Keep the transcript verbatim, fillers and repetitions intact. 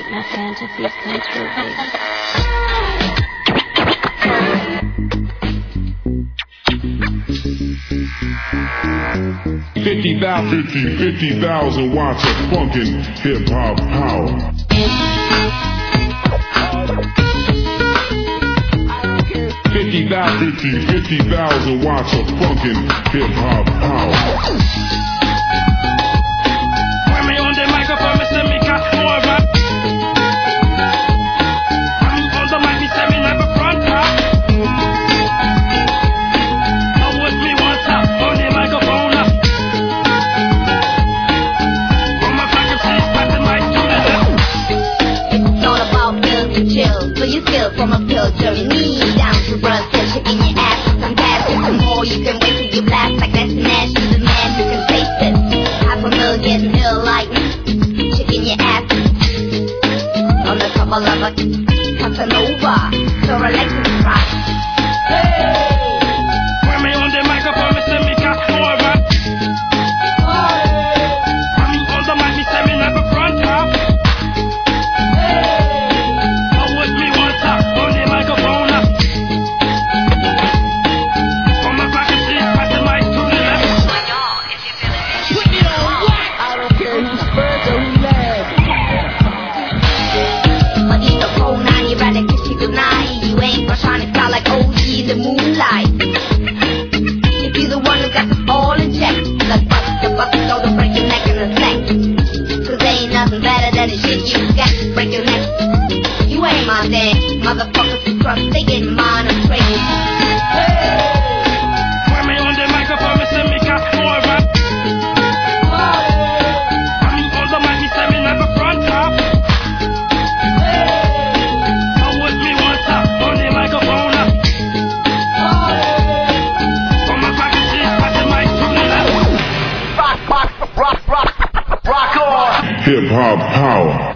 make my fantasies come true, baby. Fifty thousand, fifty, fifty thousand watts of funkin' hip hop power. Fifty thousand, fifty, fifty thousand watts of funkin' hip hop power. When me on the microphone, me say me got more rap. When me on the mic, me say me never front top. Now with me one top on the microphone. From my pocket, please pass the mic to the left. It's all about build to chill, so you skill from a pill journey down to brush, shaking your ass. Some gas, some more, you can wait till you blast like that's Nash. You the man, you can taste it. Half a million ill like me, shaking your ass. On the top of lava, Casanova, so relax and rock. When me on the microphone, me say me got more rap. When me on the mic, me say me never front top. Now with me one top on the microphone. From my pocket, please pass the mic to the left. Put it on wax. I don't care who spreads or who laughs. But in the cold nine, you rather kiss you goodnight. You ain't gonna shine it out like O G in the moonlight. If you the one who got this all in check, like bust the bust, go to break your neck in a sec. Cause there ain't nothing better than the shit you got. Break your neck. You ain't my dad. Motherfuckers who trust, they get mine and straight. When me on the microphone, me say me got more rap. When me on the mic, me say me never front top. Now with me one top on the microphone. From my pocket, please pass the mic to the left. Hip hop power.